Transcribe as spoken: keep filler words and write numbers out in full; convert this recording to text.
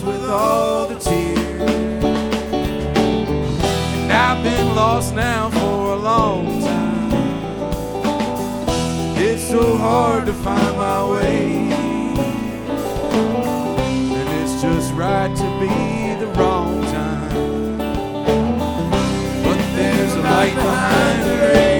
lost with all the tears. And I've been lost now for a long time. It's so hard to find my way, and it's just right to be the wrong time. But there's a light behind the rain.